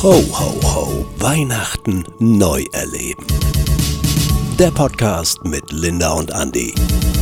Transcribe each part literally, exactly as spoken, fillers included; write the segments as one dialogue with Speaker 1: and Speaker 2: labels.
Speaker 1: Ho, ho, ho, Weihnachten neu erleben. Der Podcast mit Linda und Andi.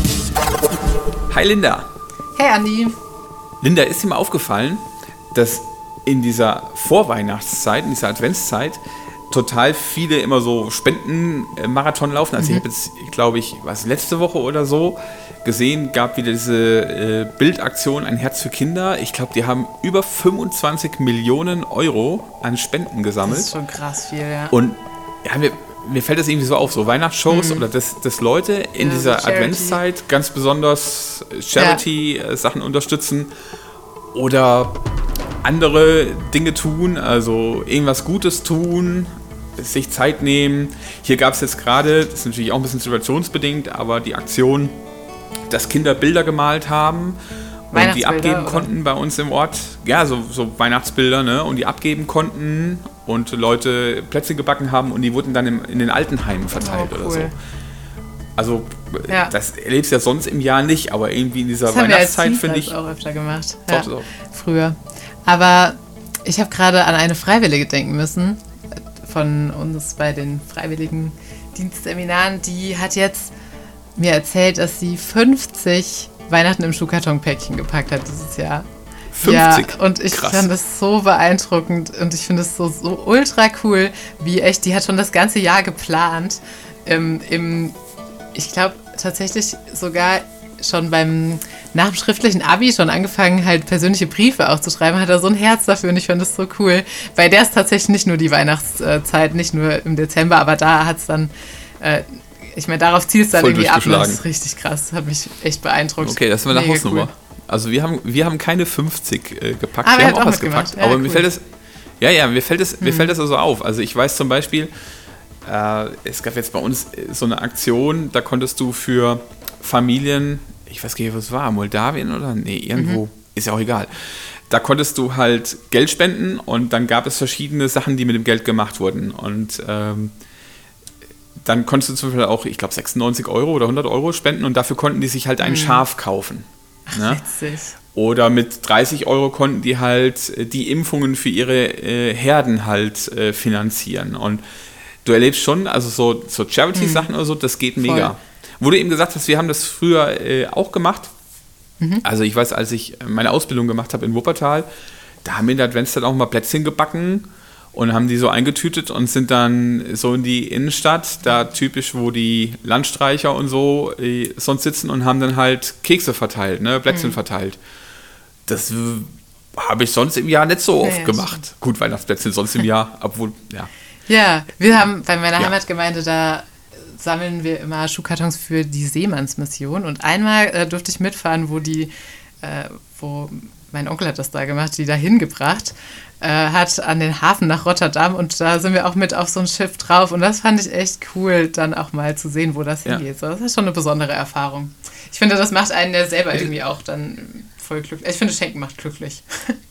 Speaker 2: Hi Linda.
Speaker 3: Hey Andi.
Speaker 2: Linda, ist dir mal aufgefallen, dass in dieser Vorweihnachtszeit, in dieser Adventszeit, total viele immer so Spendenmarathon laufen. Also mhm. ich habe jetzt, glaube ich, was letzte Woche oder so gesehen, gab wieder diese äh, Bildaktion Ein Herz für Kinder. Ich glaube, die haben über fünfundzwanzig Millionen Euro an Spenden gesammelt.
Speaker 3: Das ist schon krass viel, ja.
Speaker 2: Und ja, mir, mir fällt das irgendwie so auf, so Weihnachtsshows mhm. oder dass, dass Leute in ja, dieser Charity. Adventszeit ganz besonders Charity-Sachen ja. unterstützen oder andere Dinge tun, also irgendwas Gutes tun, sich Zeit nehmen. Hier gab es jetzt gerade, das ist natürlich auch ein bisschen situationsbedingt, aber die Aktion, dass Kinder Bilder gemalt haben und die abgeben oder? konnten bei uns im Ort. Ja, so, so Weihnachtsbilder, ne? Und die abgeben konnten und Leute Plätzchen gebacken haben und die wurden dann im, in den Altenheimen verteilt oh, cool. oder so. Also ja. das erlebst du ja sonst im Jahr nicht, aber irgendwie in dieser
Speaker 3: das
Speaker 2: Weihnachtszeit finde ich...
Speaker 3: Das haben wir als auch öfter gemacht.
Speaker 2: Ja,
Speaker 3: so. Früher. Aber ich habe gerade an eine Freiwillige denken müssen, von uns bei den freiwilligen Dienstseminaren. Die hat jetzt mir erzählt, dass sie fünfzig Weihnachten im Schuhkartonpäckchen gepackt hat dieses Jahr.
Speaker 2: fünfzig?
Speaker 3: Ja, und ich
Speaker 2: Krass.
Speaker 3: fand das so beeindruckend und ich finde es so, so ultra cool, wie echt, die hat schon das ganze Jahr geplant. Im, im, ich glaube tatsächlich sogar schon beim nach dem schriftlichen Abi schon angefangen, halt persönliche Briefe auch zu schreiben, hat er so ein Herz dafür und ich fand das so cool. Bei der ist tatsächlich nicht nur die Weihnachtszeit, nicht nur im Dezember, aber da hat es dann, äh, ich meine, darauf zielt es dann
Speaker 2: voll
Speaker 3: irgendwie ab. Das ist richtig krass, hat mich echt beeindruckt.
Speaker 2: Okay, das ist eine Hausnummer. Cool. Also wir haben, wir haben keine fünfzig äh, gepackt,
Speaker 3: ah,
Speaker 2: wir haben
Speaker 3: auch
Speaker 2: auch was
Speaker 3: mitgemacht.
Speaker 2: gepackt,
Speaker 3: Ja,
Speaker 2: aber
Speaker 3: cool.
Speaker 2: mir fällt es, ja, ja, mir fällt es, mir
Speaker 3: hm.
Speaker 2: fällt das also auf. Also ich weiß zum Beispiel, äh, es gab jetzt bei uns so eine Aktion, da konntest du für Familien, ich weiß gar nicht, was es war, Moldawien oder? Nee, irgendwo, mhm. ist ja auch egal. Da konntest du halt Geld spenden und dann gab es verschiedene Sachen, die mit dem Geld gemacht wurden. Und ähm, dann konntest du zum Beispiel auch, ich glaube, sechsundneunzig Euro oder hundert Euro spenden und dafür konnten die sich halt ein mhm. Schaf kaufen.
Speaker 3: Ach,
Speaker 2: ne?
Speaker 3: witzig.
Speaker 2: Oder mit dreißig Euro konnten die halt die Impfungen für ihre äh, Herden halt äh, finanzieren. Und du erlebst schon, also so, so Charity-Sachen mhm. oder so, das geht mega. Voll. Wo du eben gesagt hast, wir haben das früher äh, auch gemacht. Mhm. Also ich weiß, als ich meine Ausbildung gemacht habe in Wuppertal, da haben wir in der Adventszeit auch mal Plätzchen gebacken und haben die so eingetütet und sind dann so in die Innenstadt, da typisch, wo die Landstreicher und so äh, sonst sitzen und haben dann halt Kekse verteilt, ne, Plätzchen mhm. verteilt. Das habe ich sonst im Jahr nicht so oft ja, gemacht. Stimmt. Gut, Weihnachtsplätzchen sonst im Jahr, obwohl, ja.
Speaker 3: Ja, wir haben bei meiner
Speaker 2: ja.
Speaker 3: Heimatgemeinde, da sammeln wir immer Schuhkartons für die Seemannsmission und einmal äh, durfte ich mitfahren, wo die, äh, wo mein Onkel hat das da gemacht, die da hingebracht äh, hat an den Hafen nach Rotterdam und da sind wir auch mit auf so ein Schiff drauf und das fand ich echt cool, dann auch mal zu sehen, wo das ja. hingeht. So, das ist schon eine besondere Erfahrung. Ich finde, das macht einen ja selber irgendwie auch dann voll glücklich. Ich finde, Schenken macht glücklich.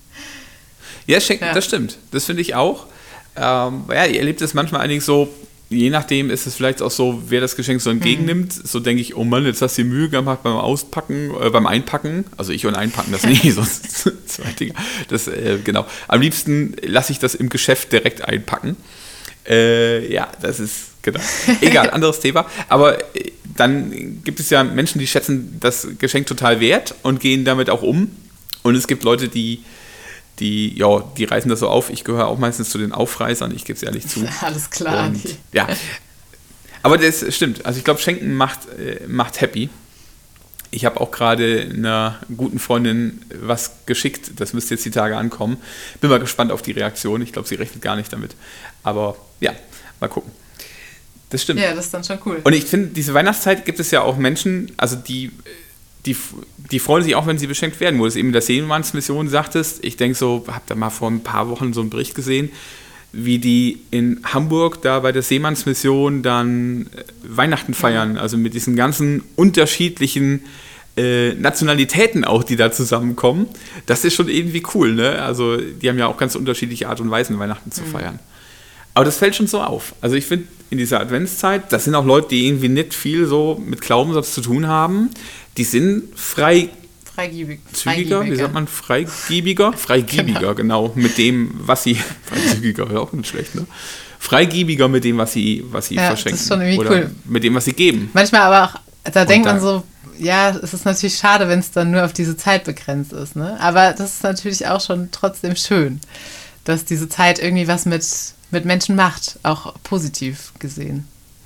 Speaker 2: Ja, Schenken, ja. das stimmt. Das finde ich auch. Ähm, ja, ihr erlebt es manchmal allerdings so, je nachdem ist es vielleicht auch so, wer das Geschenk so entgegennimmt. Mhm. So denke ich, oh Mann, jetzt hast du dir Mühe gemacht beim Auspacken, äh, beim Einpacken. Also ich und Einpacken, das nicht, sonst zwei Dinge. Das, äh, genau. Am liebsten lasse ich das im Geschäft direkt einpacken. Äh, ja, das ist, genau. Egal, anderes Thema. Aber äh, dann gibt es ja Menschen, die schätzen das Geschenk total wert und gehen damit auch um. Und es gibt Leute, die Die, ja, die reißen das so auf. Ich gehöre auch meistens zu den Aufreißern, ich gebe es ehrlich zu.
Speaker 3: Alles klar.
Speaker 2: Und, ja. Aber das stimmt. Also ich glaube, Schenken macht, äh, macht happy. Ich habe auch gerade einer guten Freundin was geschickt. Das müsste jetzt die Tage ankommen. Bin mal gespannt auf die Reaktion. Ich glaube, sie rechnet gar nicht damit. Aber ja, mal gucken. Das stimmt.
Speaker 3: Ja, das ist dann schon cool.
Speaker 2: Und ich finde, diese Weihnachtszeit gibt es ja auch Menschen, also die... Die, die freuen sich auch, wenn sie beschenkt werden, wo du es eben in der Seemannsmission sagtest. Ich denke so, hab da mal vor ein paar Wochen so einen Bericht gesehen, wie die in Hamburg da bei der Seemannsmission dann Weihnachten feiern, also mit diesen ganzen unterschiedlichen äh, Nationalitäten auch, die da zusammenkommen. Das ist schon irgendwie cool, ne? Also die haben ja auch ganz unterschiedliche Art und Weisen, Weihnachten zu mhm. feiern. Aber das fällt schon so auf. Also ich finde, in dieser Adventszeit, das sind auch Leute, die irgendwie nicht viel so mit Glaubenssatz zu tun haben, die sind frei,
Speaker 3: Freigiebig,
Speaker 2: zügiger, wie sagt man, freigiebiger? Freigiebiger, genau. genau, mit dem, was sie, freizügiger, wäre auch nicht schlecht, ne? Freigiebiger mit dem, was sie, was sie
Speaker 3: ja,
Speaker 2: verschenken.
Speaker 3: Das ist schon irgendwie
Speaker 2: oder
Speaker 3: cool.
Speaker 2: Mit dem, was sie geben.
Speaker 3: Manchmal aber auch, da
Speaker 2: Und
Speaker 3: denkt
Speaker 2: da,
Speaker 3: man so, ja, es ist natürlich schade, wenn es dann nur auf diese Zeit begrenzt ist, ne? Aber das ist natürlich auch schon trotzdem schön, dass diese Zeit irgendwie was mit, mit Menschen macht, auch positiv gesehen.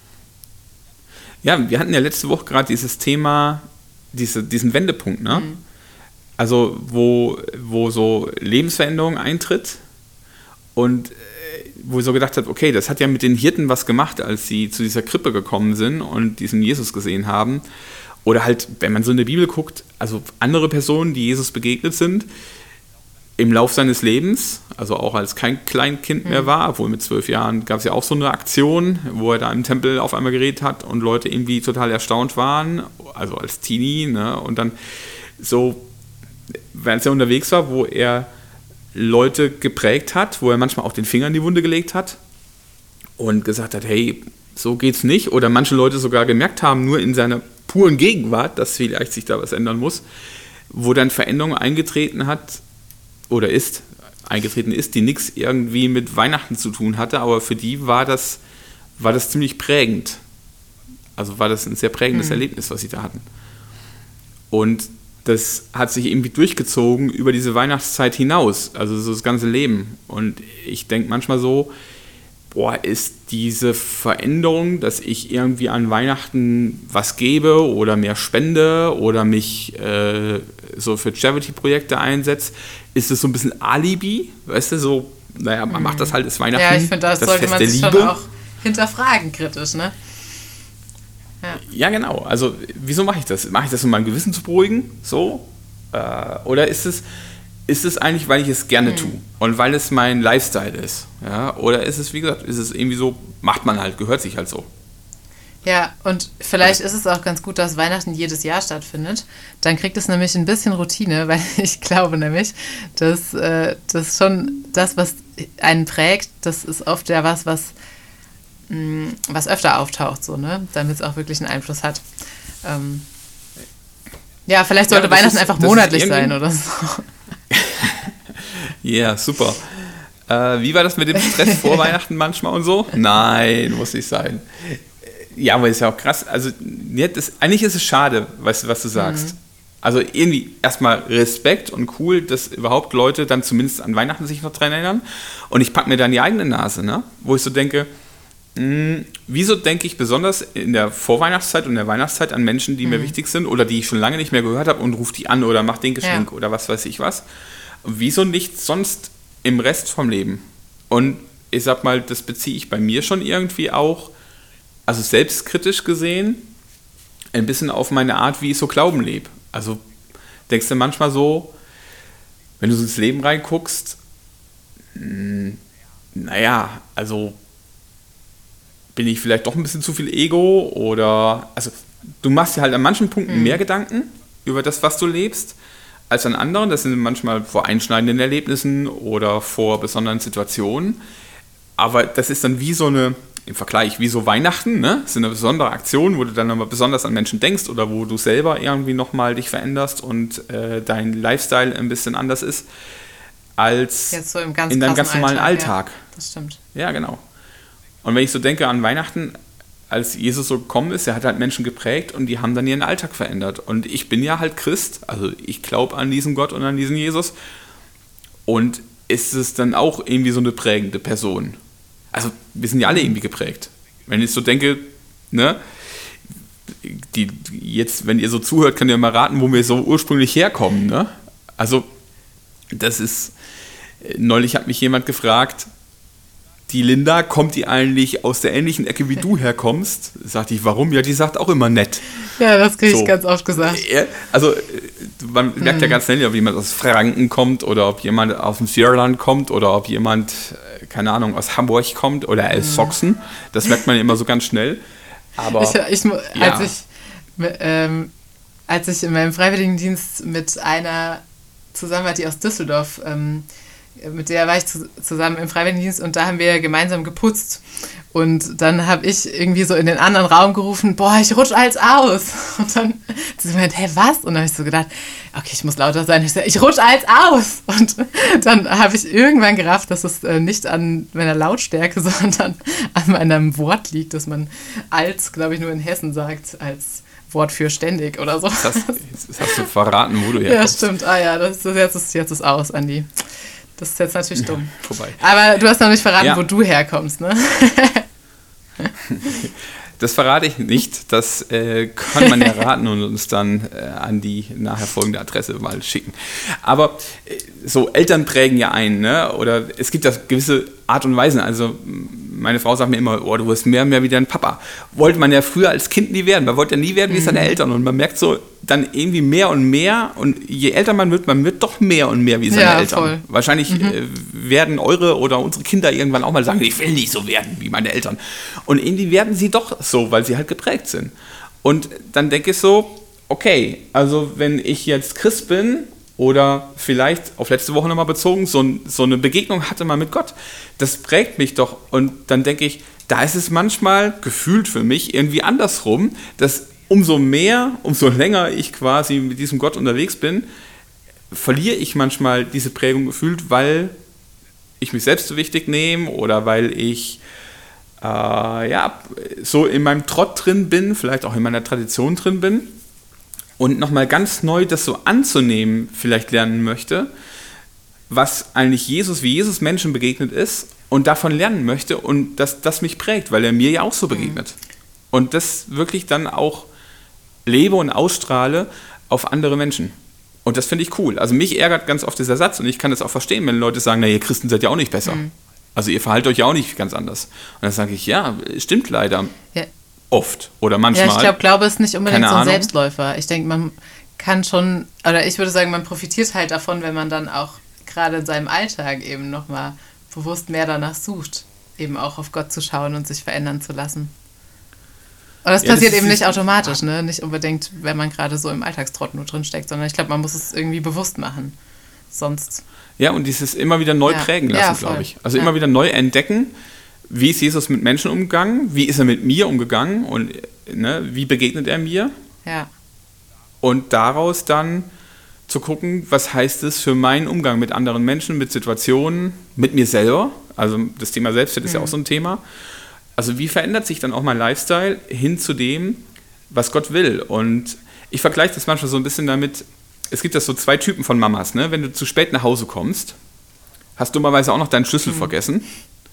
Speaker 2: Ja, wir hatten ja letzte Woche gerade dieses Thema, diese, diesen Wendepunkt, ne? Mhm. Also wo, wo so Lebensveränderung eintritt und wo ich so gedacht habe, okay, das hat ja mit den Hirten was gemacht, als sie zu dieser Krippe gekommen sind und diesen Jesus gesehen haben. Oder halt, wenn man so in der Bibel guckt, also andere Personen, die Jesus begegnet sind, im Lauf seines Lebens, also auch als kein Kleinkind mehr war, obwohl mit zwölf Jahren gab es ja auch so eine Aktion, wo er da im Tempel auf einmal geredet hat und Leute irgendwie total erstaunt waren, also als Teenie, ne? Und dann so, als er unterwegs war, wo er Leute geprägt hat, wo er manchmal auch den Finger in die Wunde gelegt hat und gesagt hat, hey, so geht's nicht. Oder manche Leute sogar gemerkt haben, nur in seiner puren Gegenwart, dass vielleicht sich da was ändern muss, wo dann Veränderung eingetreten hat oder ist, eingetreten ist, die nichts irgendwie mit Weihnachten zu tun hatte, aber für die war das, war das ziemlich prägend. Also war das ein sehr prägendes mhm. Erlebnis, was sie da hatten. Und das hat sich irgendwie durchgezogen über diese Weihnachtszeit hinaus, also so das ganze Leben. Und ich denke manchmal so, boah, ist diese Veränderung, dass ich irgendwie an Weihnachten was gebe oder mehr spende oder mich äh, so für Charity-Projekte einsetze, ist das so ein bisschen Alibi, weißt du, so, naja, man macht das halt, ist Weihnachten,
Speaker 3: ja, ich finde, das, das sollte
Speaker 2: Fest
Speaker 3: man
Speaker 2: der
Speaker 3: sich
Speaker 2: Liebe.
Speaker 3: Schon auch hinterfragen, kritisch, ne?
Speaker 2: Ja. ja, genau. Also, wieso mache ich das? Mache ich das, um mein Gewissen zu beruhigen? So? Äh, oder ist es, ist es eigentlich, weil ich es gerne mhm. tue und weil es mein Lifestyle ist? Ja? Oder ist es, wie gesagt, ist es irgendwie so, macht man halt, gehört sich halt so?
Speaker 3: Ja, und vielleicht ist es auch ganz gut, dass Weihnachten jedes Jahr stattfindet. Dann kriegt es nämlich ein bisschen Routine, weil ich glaube nämlich, dass äh, das schon das, was einen prägt, das ist oft ja was, was was öfter auftaucht, so, ne? Damit es auch wirklich einen Einfluss hat. Ähm, ja, vielleicht sollte ja, Weihnachten ist, einfach monatlich sein oder so.
Speaker 2: Ja, yeah, super. Äh, wie war das mit dem Stress vor Weihnachten manchmal und so? Nein, muss nicht sein. Ja, aber ist ja auch krass. Also, ja, das, eigentlich ist es schade, weißt du, was du sagst. Mhm. Also irgendwie erstmal Respekt und cool, dass überhaupt Leute dann zumindest an Weihnachten sich noch dran erinnern. Und ich packe mir dann die eigene Nase, ne? Wo ich so denke, Mh, wieso denke ich besonders in der Vorweihnachtszeit und der Weihnachtszeit an Menschen, die mhm. mir wichtig sind oder die ich schon lange nicht mehr gehört habe und rufe die an oder mach den Geschenk ja. oder was weiß ich was. Wieso nicht sonst im Rest vom Leben? Und ich sag mal, das beziehe ich bei mir schon irgendwie auch, also selbstkritisch gesehen, ein bisschen auf meine Art, wie ich so Glauben lebe. Also denkst du manchmal so, wenn du so ins Leben reinguckst, mh, naja, also bin ich vielleicht doch ein bisschen zu viel Ego oder, also du machst dir halt an manchen Punkten mhm. mehr Gedanken über das, was du lebst, als an anderen. Das sind manchmal vor einschneidenden Erlebnissen oder vor besonderen Situationen. Aber das ist dann wie so eine, im Vergleich, wie so Weihnachten, ne? Das ist eine besondere Aktion, wo du dann aber besonders an Menschen denkst oder wo du selber irgendwie nochmal dich veränderst und äh, dein Lifestyle ein bisschen anders ist, als
Speaker 3: jetzt so im ganz
Speaker 2: in deinem ganz normalen
Speaker 3: Alltag.
Speaker 2: Alltag.
Speaker 3: Ja, das stimmt.
Speaker 2: Ja, genau. Und wenn ich so denke an Weihnachten, als Jesus so gekommen ist, er hat halt Menschen geprägt und die haben dann ihren Alltag verändert. Und ich bin ja halt Christ, also ich glaube an diesen Gott und an diesen Jesus. Und ist es dann auch irgendwie so eine prägende Person? Also wir sind ja alle irgendwie geprägt. Wenn ich so denke, ne, die, jetzt, wenn ihr so zuhört, könnt ihr mal raten, wo wir so ursprünglich herkommen. Ne? Also das ist, neulich hat mich jemand gefragt, die Linda, kommt die eigentlich aus der ähnlichen Ecke, wie du herkommst? Sagte ich, warum? Ja, die sagt auch immer nett.
Speaker 3: Ja, das kriege ich
Speaker 2: so.
Speaker 3: ganz oft gesagt.
Speaker 2: Also, man merkt hm. ja ganz schnell, ob jemand aus Franken kommt oder ob jemand aus dem Sierland kommt oder ob jemand, keine Ahnung, aus Hamburg kommt oder aus hm. Sachsen. Das merkt man immer so ganz schnell. Aber,
Speaker 3: ich, ich, als, ja. ich, ähm, als ich in meinem Freiwilligendienst mit einer zusammen war, die aus Düsseldorf, ähm, mit der war ich zu, zusammen im Freiwilligendienst und da haben wir gemeinsam geputzt. Und dann habe ich irgendwie so in den anderen Raum gerufen, boah, ich rutsch alles aus. Und dann hat sie gemeint, hä, was? Und dann habe ich so gedacht, okay, ich muss lauter sein. Ich so, ich rutsch alles aus. Und dann habe ich irgendwann gerafft, dass es äh, nicht an meiner Lautstärke, sondern an meinem Wort liegt, dass man als, glaube ich, nur in Hessen sagt, als Wort für ständig oder so.
Speaker 2: Das hast, das hast du verraten, wo du herkommst.
Speaker 3: Ja, stimmt. Ah ja, das ist, jetzt, ist, jetzt ist aus, Andi. Das ist jetzt natürlich dumm.
Speaker 2: Ja, vorbei.
Speaker 3: Aber du hast noch nicht verraten,
Speaker 2: ja.
Speaker 3: wo du herkommst, ne?
Speaker 2: Das verrate ich nicht. Das äh, kann man ja raten und uns dann äh, an die nachher folgende Adresse mal schicken. Aber äh, so Eltern prägen ja ein, ne? Oder es gibt das gewisse Art und Weisen. Also meine Frau sagt mir immer, oh, du wirst mehr und mehr wie dein Papa. Wollte man ja früher als Kind nie werden. Man wollte ja nie werden wie seine Eltern. Und man merkt so dann irgendwie mehr und mehr. Und je älter man wird, man wird doch mehr und mehr wie seine
Speaker 3: ja,
Speaker 2: Eltern.
Speaker 3: Voll.
Speaker 2: Wahrscheinlich mhm. äh, werden eure oder unsere Kinder irgendwann auch mal sagen, ich will nicht so werden wie meine Eltern. Und irgendwie werden sie doch so, weil sie halt geprägt sind. Und dann denke ich so, okay, also wenn ich jetzt Christ bin, oder vielleicht auf letzte Woche nochmal bezogen, so, so eine Begegnung hatte man mit Gott. Das prägt mich doch. Und dann denke ich, da ist es manchmal gefühlt für mich irgendwie andersrum, dass umso mehr, umso länger ich quasi mit diesem Gott unterwegs bin, verliere ich manchmal diese Prägung gefühlt, weil ich mich selbst so wichtig nehme oder weil ich äh, ja, so in meinem Trott drin bin, vielleicht auch in meiner Tradition drin bin. Und nochmal ganz neu das so anzunehmen, vielleicht lernen möchte, was eigentlich Jesus, wie Jesus Menschen begegnet ist und davon lernen möchte und dass das mich prägt, weil er mir ja auch so begegnet. Mhm. Und das wirklich dann auch lebe und ausstrahle auf andere Menschen. Und das finde ich cool. Also mich ärgert ganz oft dieser Satz und ich kann das auch verstehen, wenn Leute sagen, na ihr Christen seid ja auch nicht besser. Mhm. Also ihr verhaltet euch ja auch nicht ganz anders. Und dann sage ich, ja, stimmt leider. Ja. Oft oder manchmal.
Speaker 3: Ja, ich glaube, Glaube ist nicht unbedingt so ein Selbstläufer. Ich denke, man kann schon, oder ich würde sagen, man profitiert halt davon, wenn man dann auch gerade in seinem Alltag eben nochmal bewusst mehr danach sucht, eben auch auf Gott zu schauen und sich verändern zu lassen. Und das ja, passiert das eben nicht automatisch, ne? Nicht unbedingt, wenn man gerade so im Alltagstrott nur drin steckt, sondern ich glaube, man muss es irgendwie bewusst machen. Sonst.
Speaker 2: Ja, und dieses immer wieder neu ja. prägen lassen, ja, glaube ich. Also ja. immer wieder neu entdecken. Wie ist Jesus mit Menschen umgegangen? Wie ist er mit mir umgegangen? Und ne, wie begegnet er mir?
Speaker 3: Ja.
Speaker 2: Und daraus dann zu gucken, was heißt es für meinen Umgang mit anderen Menschen, mit Situationen, mit mir selber? Also das Thema Selbstwert ist mhm. ja auch so ein Thema. Also wie verändert sich dann auch mein Lifestyle hin zu dem, was Gott will? Und ich vergleiche das manchmal so ein bisschen damit, es gibt ja so zwei Typen von Mamas, ne? Wenn du zu spät nach Hause kommst, hast du dummerweise auch noch deinen Schlüssel mhm. vergessen.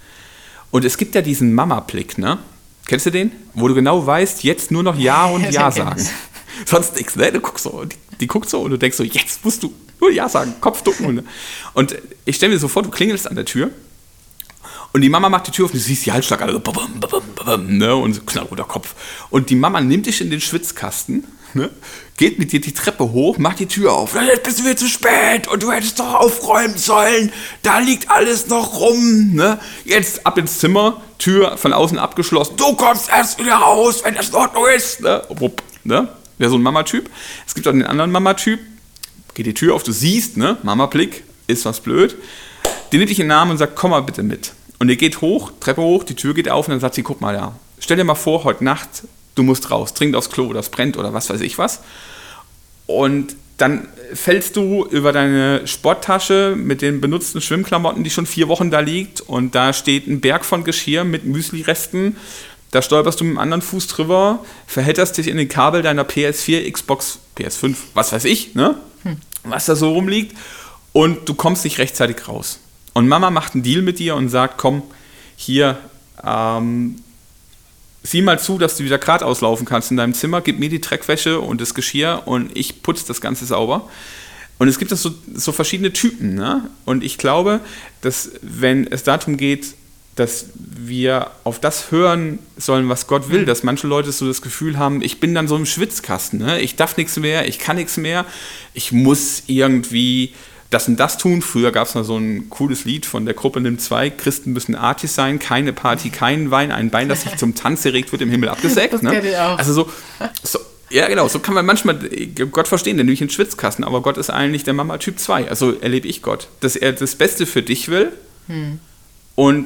Speaker 2: Und es gibt ja diesen Mama-Blick, ne? Kennst du den? Wo du genau weißt, jetzt nur noch Ja und Ja sagen. Sonst nichts, ne? Du guckst so, die, die guckt so und du denkst so, jetzt musst du nur Ja sagen, Kopf ducken. Ne? Und ich stelle mir so vor, du klingelst an der Tür und die Mama macht die Tür auf und du siehst die Halsschlag, also babam, babam, babam, ne? Und so knallroter Kopf. Und die Mama nimmt dich in den Schwitzkasten, ne? Geht mit dir die Treppe hoch, macht die Tür auf. Jetzt bist du wieder zu spät und du hättest doch aufräumen sollen. Da liegt alles noch rum. Ne? Jetzt ab ins Zimmer, Tür von außen abgeschlossen. Du kommst erst wieder raus, wenn das in Ordnung ist. Ne? Ne? Wäre so ein Mama-Typ. Es gibt auch den anderen Mama-Typ. Geht die Tür auf, du siehst, ne? Mama-Blick, ist was blöd. Die nimmt dich in den Arm und sagt, komm mal bitte mit. Und ihr geht hoch, Treppe hoch, die Tür geht auf und dann sagt sie, guck mal da. Stell dir mal vor, heute Nacht, du musst raus, dringend aufs Klo oder es brennt oder was weiß ich was. Und dann fällst du über deine Sporttasche mit den benutzten Schwimmklamotten, die schon vier Wochen da liegt. Und da steht ein Berg von Geschirr mit Müsli-Resten. Da stolperst du mit dem anderen Fuß drüber, verhedderst dich in den Kabel deiner P S vier, Xbox, P S fünf, was weiß ich, ne? Hm. Was da so rumliegt. Und du kommst nicht rechtzeitig raus. Und Mama macht einen Deal mit dir und sagt, komm, hier, ähm, sieh mal zu, dass du wieder gerade auslaufen kannst in deinem Zimmer, gib mir die Dreckwäsche und das Geschirr und ich putze das Ganze sauber. Und es gibt so, so verschiedene Typen, ne? Und ich glaube, dass wenn es darum geht, dass wir auf das hören sollen, was Gott will, dass manche Leute so das Gefühl haben, ich bin dann so im Schwitzkasten, ne? Ich darf nichts mehr, ich kann nichts mehr, ich muss irgendwie das und das tun. Früher gab es noch so ein cooles Lied von der Gruppe Nimm zwei, Christen müssen artig sein, keine Party, keinen Wein, ein Bein, das sich zum Tanz erregt, wird im Himmel abgesägt. Das
Speaker 3: ne? Kenn ich auch.
Speaker 2: Also so, so, ja genau, so kann man manchmal Gott verstehen, der nämlich in Schwitzkasten, aber Gott ist eigentlich der Mama Typ zwei, also erlebe ich Gott, dass er das Beste für dich will hm. und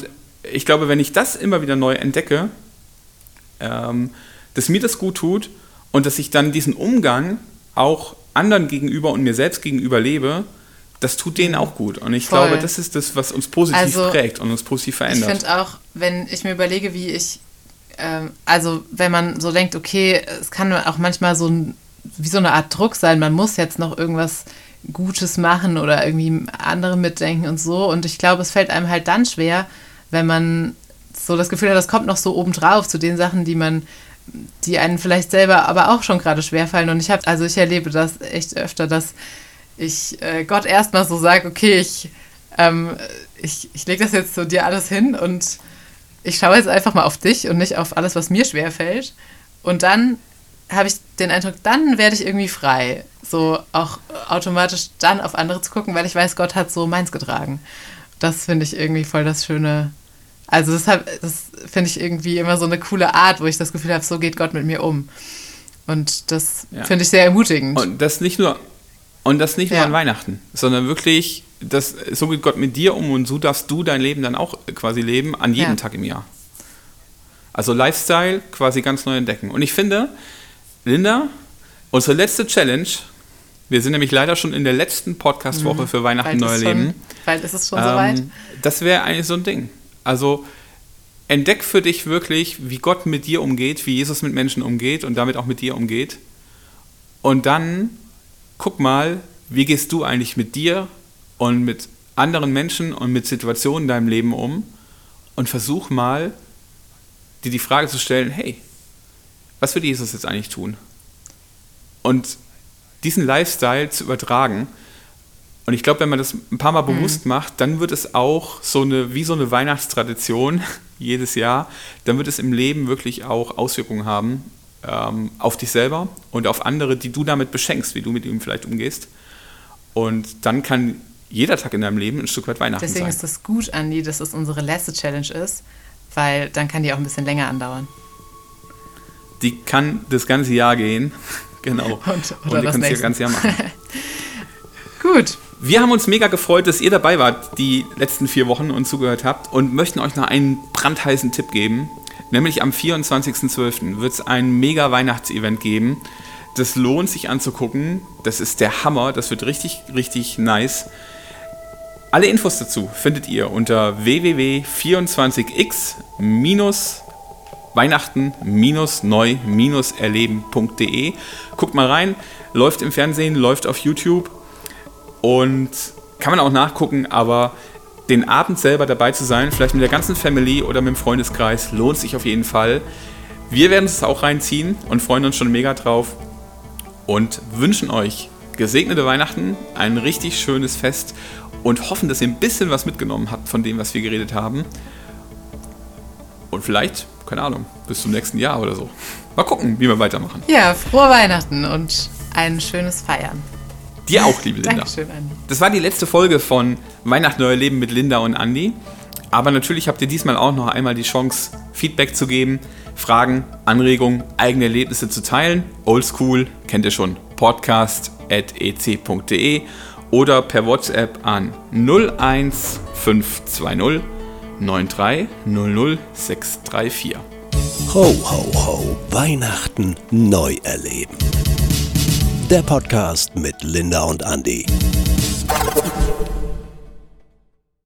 Speaker 2: ich glaube, wenn ich das immer wieder neu entdecke, ähm, dass mir das gut tut und dass ich dann diesen Umgang auch anderen gegenüber und mir selbst gegenüber lebe, das tut denen auch gut. Und ich Voll. glaube, das ist das, was uns positiv also, prägt und uns positiv verändert.
Speaker 3: Ich finde auch, wenn ich mir überlege, wie ich, ähm, also wenn man so denkt, okay, es kann auch manchmal so ein, wie so eine Art Druck sein, man muss jetzt noch irgendwas Gutes machen oder irgendwie andere mitdenken und so. Und ich glaube, es fällt einem halt dann schwer, wenn man so das Gefühl hat, das kommt noch so obendrauf zu den Sachen, die man, die einen vielleicht selber aber auch schon gerade schwerfallen. Und ich habe, also ich erlebe das echt öfter, dass ich äh, Gott erstmal so sage, okay, ich, ähm, ich, ich lege das jetzt so dir alles hin und ich schaue jetzt einfach mal auf dich und nicht auf alles, was mir schwerfällt. Und dann habe ich den Eindruck, dann werde ich irgendwie frei. So auch automatisch dann auf andere zu gucken, weil ich weiß, Gott hat so meins getragen. Das finde ich irgendwie voll das Schöne. Also das, das finde ich irgendwie immer so eine coole Art, wo ich das Gefühl habe, so geht Gott mit mir um. Und das ja. finde ich sehr ermutigend.
Speaker 2: Und das nicht nur, und das nicht nur ja. an Weihnachten, sondern wirklich, das, so geht Gott mit dir um und so darfst du dein Leben dann auch quasi leben, an jedem ja. Tag im Jahr. Also Lifestyle quasi ganz neu entdecken. Und ich finde, Linda, unsere letzte Challenge, wir sind nämlich leider schon in der letzten Podcast-Woche mhm. für Weihnachten Neu Erleben.
Speaker 3: Bald ist es schon
Speaker 2: ähm,
Speaker 3: soweit.
Speaker 2: Das wäre eigentlich so ein Ding. Also entdeck für dich wirklich, wie Gott mit dir umgeht, wie Jesus mit Menschen umgeht und damit auch mit dir umgeht. Und dann guck mal, wie gehst du eigentlich mit dir und mit anderen Menschen und mit Situationen in deinem Leben um und versuch mal, dir die Frage zu stellen, hey, was würde Jesus jetzt eigentlich tun? Und diesen Lifestyle zu übertragen. Und ich glaube, wenn man das ein paar Mal mhm. bewusst macht, dann wird es auch so eine, wie so eine Weihnachtstradition jedes Jahr, dann wird es im Leben wirklich auch Auswirkungen haben ähm, auf dich selber und auf andere, die du damit beschenkst, wie du mit ihm vielleicht umgehst. Und dann kann jeder Tag in deinem Leben ein Stück weit Weihnachten
Speaker 3: Deswegen
Speaker 2: sein.
Speaker 3: Deswegen ist das gut, Andi, dass es unsere letzte Challenge ist, weil dann kann die auch ein bisschen länger andauern.
Speaker 2: Die kann das ganze Jahr gehen. Genau.
Speaker 3: Und,
Speaker 2: oder und die kann es das ganze Jahr machen.
Speaker 3: Gut.
Speaker 2: Wir haben uns mega gefreut, dass ihr dabei wart die letzten vier Wochen und zugehört habt und möchten euch noch einen brandheißen Tipp geben. Nämlich am vierundzwanzigsten zwölften wird es ein mega Weihnachtsevent geben. Das lohnt sich anzugucken. Das ist der Hammer. Das wird richtig, richtig nice. Alle Infos dazu findet ihr unter w w w punkt vierundzwanzig x Weihnachten neu erleben punkt de. Guckt mal rein, läuft im Fernsehen, läuft auf YouTube und kann man auch nachgucken, aber den Abend selber dabei zu sein, vielleicht mit der ganzen Family oder mit dem Freundeskreis, lohnt sich auf jeden Fall. Wir werden es auch reinziehen und freuen uns schon mega drauf und wünschen euch gesegnete Weihnachten, ein richtig schönes Fest und hoffen, dass ihr ein bisschen was mitgenommen habt von dem, was wir geredet haben. Und vielleicht, keine Ahnung, bis zum nächsten Jahr oder so. Mal gucken, wie wir weitermachen.
Speaker 3: Ja, frohe Weihnachten und ein schönes Feiern.
Speaker 2: Dir auch, liebe Linda.
Speaker 3: Dankeschön, Andi.
Speaker 2: Das war die letzte Folge von Weihnachten Neu Erleben mit Linda und Andi. Aber natürlich habt ihr diesmal auch noch einmal die Chance, Feedback zu geben, Fragen, Anregungen, eigene Erlebnisse zu teilen. Oldschool, kennt ihr schon, podcast at e c punkt de oder per WhatsApp an null eins fünf zwei null neun drei null null sechs drei vier.
Speaker 1: Ho, ho, ho, Weihnachten neu erleben. Der Podcast mit Linda und Andi.